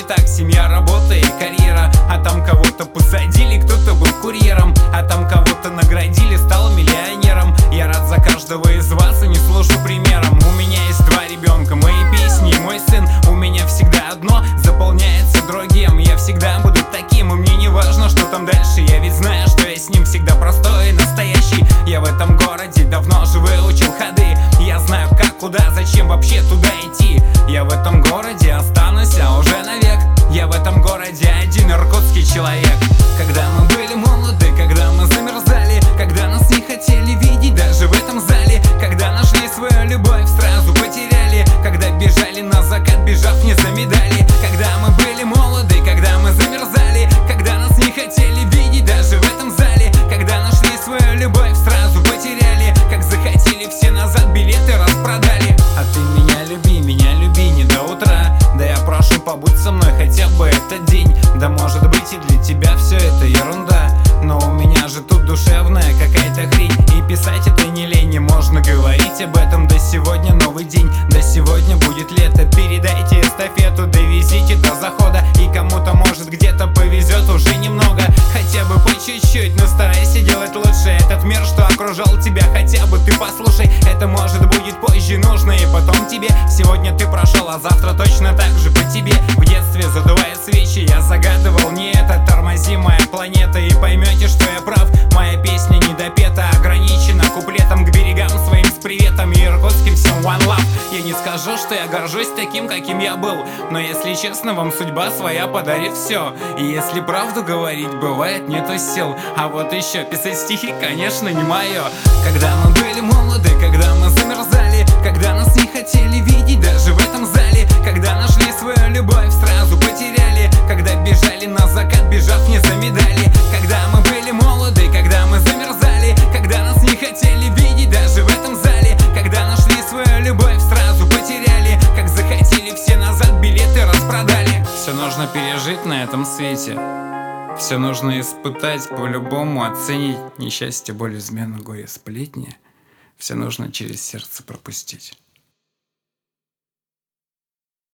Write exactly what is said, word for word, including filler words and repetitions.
не так. Семья, работа и карьера. А там кого-то посадили, кто-то был курьером. А там кого-то наградили, стал миллионером. Я рад за каждого из вас и не служу примером. У меня есть два ребенка, мои песни и мой сын. У меня всегда одно заполняется другим. Я всегда буду таким, и мне не важно, что там дальше. Я ведь знаю, что я с ним всегда простой и настоящий. Я в этом городе давно же выучил ходы. Я знаю как, куда, зачем вообще туда идти. Я в этом городе останусь, а уже навек. Я в этом городе один иркутский человек. Когда мы были молоды, когда мы замерзали, когда нас не хотели видеть даже в этом зале, когда нашли свою любовь, сразу потеряли, когда бежали на закат, бежав не за медали. Когда мы были молоды, когда мы замерзали, когда нас не хотели видеть даже в этом зале, когда нашли свою любовь, сразу потеряли, как захотели все назад, билеты распродали. А ты меня люби, меня люби не до утра. Да я прошу, побудь со мной хотя бы этот день. Да может быть и для тебя все это ерунда, но у меня же тут душевная какая-то хрень. И писать это не лень, и можно говорить об этом. Да сегодня новый день, да сегодня будет лето. Передайте эстафету, довезите до захода. И кому-то может где-то повезет уже немного, хотя бы по чуть-чуть, но старайся делать лучше. Этот мир, что окружал тебя, хотя бы ты послушай. Это может будет позже нужно, и потом тебе. Сегодня ты прошел, а завтра точно так же по тебе. В детстве, задувая свечи, я загадывал не это. Тормози, моя планета, и поймете, что я прав. Моя песня не допета, ограничена куплетом к берегам своим с приветом и иркутским всем one love. Я не скажу, что я горжусь таким, каким я был, но если честно, вам судьба своя подарит все. И если правду говорить, бывает нету сил. А вот еще писать стихи, конечно, не мое. Когда мы были молоды, когда мы замерзали, когда нас не хотели видеть даже в этом зале, когда нашли свою любовь, сразу потеряли, когда бежали на закат, бежав не за медали. Когда мы были молоды, когда мы замерзали, когда нас не хотели видеть даже в этом зале, когда нашли свою любовь, сразу потеряли, как захотели все назад, билеты распродали. Все нужно пережить на этом свете, все нужно испытать, по-любому оценить. Несчастье, боль, измену, горе, сплетни, все нужно через сердце пропустить.